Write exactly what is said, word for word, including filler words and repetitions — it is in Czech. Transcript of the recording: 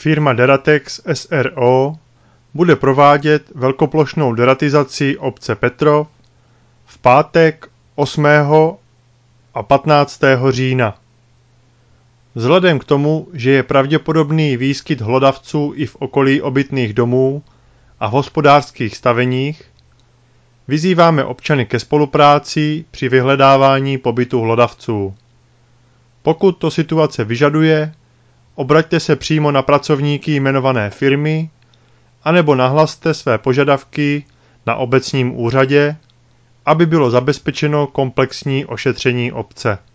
Firma Deratex S R O bude provádět velkoplošnou deratizaci obce Petrov v pátek osmého a patnáctého října. Vzhledem k tomu, že je pravděpodobný výskyt hlodavců i v okolí obytných domů a v hospodářských staveních, vyzýváme občany ke spolupráci při vyhledávání pobytu hlodavců. Pokud to situace vyžaduje, obraťte se přímo na pracovníky jmenované firmy anebo nahlaste své požadavky na obecním úřadě, aby bylo zabezpečeno komplexní ošetření obce.